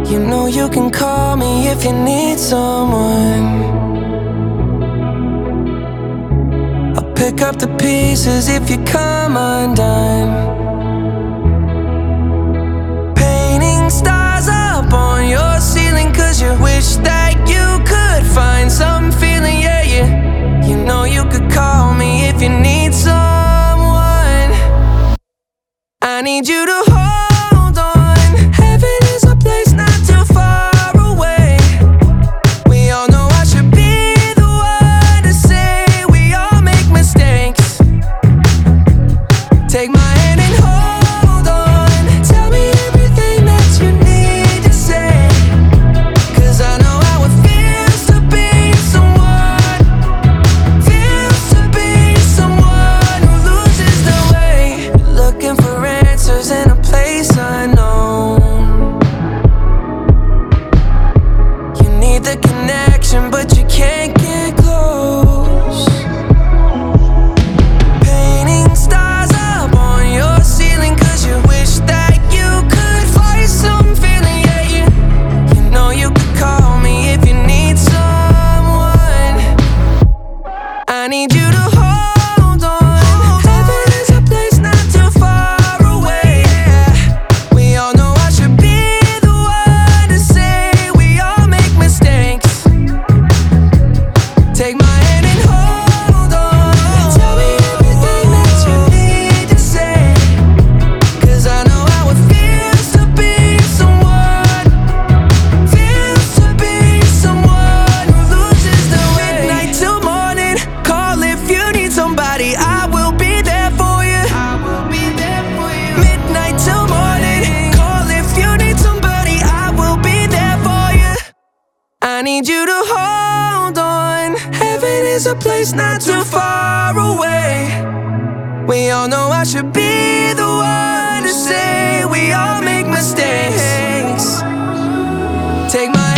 You know you can call me if you need someone. I'll pick up the pieces if you come undone. Painting stars up on your ceiling 'cause you wish that you could find some feeling, yeah, yeah. You know you could call me if you need someone. I need you to hold on. Heaven is a place not too far away. We all know I should be the one to say we all make mistakes. Take my hand and hold on. Tell me everything that you need to say, 'cause I know how it feels to be someone. Feels to be someone who loses their way. Looking for answers in a place unknown. You need the connection, but you can't get close. Painting stars up on your ceiling 'cause you wish that you could find some feeling, yeah, yeah. You know you could call me if you need someone. I need you to hold on. Heaven is a place not too far away. We all know I should be the one to say we all make mistakes. Take my hand and hold on. Tell me everything that you need to say, 'cause I know how it feels to be someone. Feels to be someone who loses their way. Midnight till morning, call if you need somebody. I will be there for you. I will be there for you. Midnight till morning, call if you need somebody. I will be there for you. I need you to hold on. Heaven is a place not too far away. We all know I should be the one to say we all make mistakes. Take my